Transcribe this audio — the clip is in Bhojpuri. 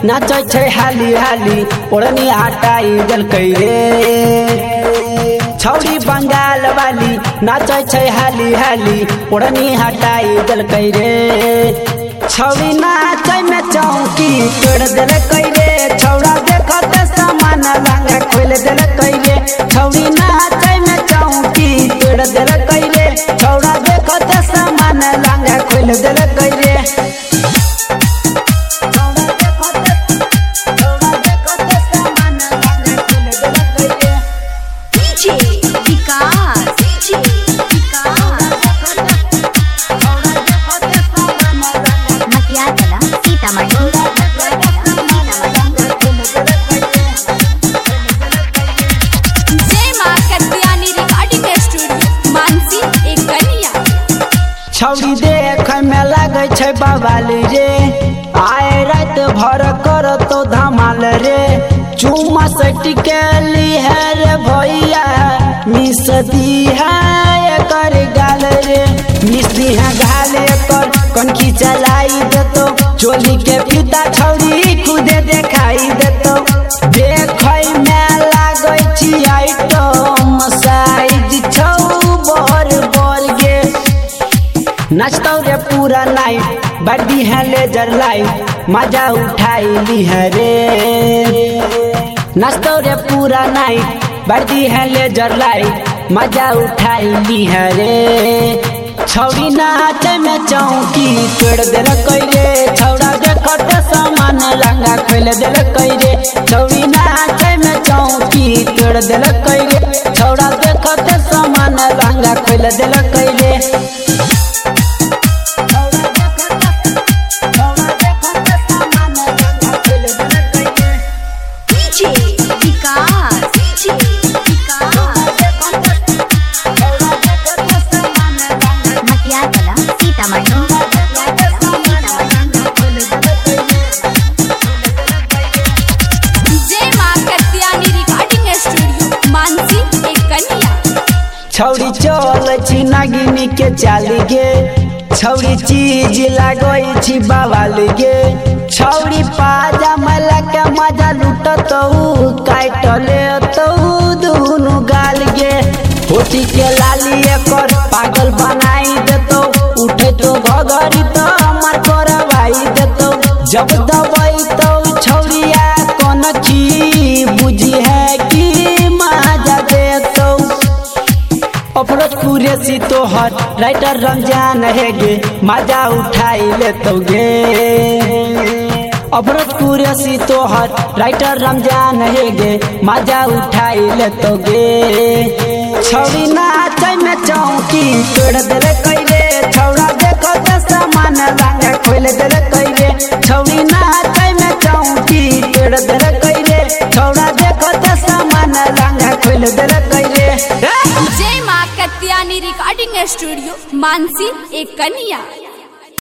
नाचै छै हाली हाली ओढ़नी हटाई देलकै रे। छौरी बंगाल वाली नाचै छै हाली हाली ओढ़नी हटाई देलकै रे। छौरी नाचै में चौकी तोड़ देलकै रे। छौरा देखत सामान लंगा खोल देलकै रे। छौरी नाचै में चौकी तोड़ देलकै रे। छौरा देखत सामान लंगा खोल देलकै रे। छौरी देख में लगे छै बवाल रे। आए रात भर कर तो धमाल रे। चुमा से टिकली है रे भैया मिस दी है कर गाल रे। मिस दी है गाल कर कनखी चलाई देतो। चोली के फीता छौरी खुदे देखाई देतो। देखै में लागे छी आइटम साइज छौ बर बर गे। नाचतौ रे पूरा नाइट बड़ी है लेजर लाइट मजा उठाई ली है रे। नाचतौ रे पूरा नाइट बड़ी है लेजर लाइट मजा उठाई ली है रे। छौरी नाचे में चौकी तोड़ देलकै रे। छौरा देखत सामान लंगा खोल देलकै रे। छौरी नाचे में चौकी तोड़ देलकै रे। छौरा देखत सामान लंगा खोल देलकै रे। छौरी चल छी नागिनी के चाल गे। छौरी चीज लागै छी बवाल गे। छौरी पाजामा लके मजा लुटतौ काट लेतौ दुनु गाल गे। होठी के लाली एकर पागल बनाई देतौ। उठे तो घगरी तो मार करवाई देतौ। जब दबैतौ छौरिया कनखी बुझी है कि मजा देतौ। अफरोज कुरेशी तोहर राइटर रमजान है गे मजा उठाई लेतौ गे। अफरोज कुरेशी तोहर राइटर रमजान है गे मजा उठाई लेतौ गे। छौरी नाचै में चौकी तोड़ देलकै रे। छौरा देखत सामान लंगा खोल देलकै रे। छौरी नाचै में चौकी तोड़ देलकै रे। छौरा देखत सामान लंगा खोल देलकै रे। जय मां कत्यानी रिकॉर्डिंग स्टूडियो मानसी एक कन्या।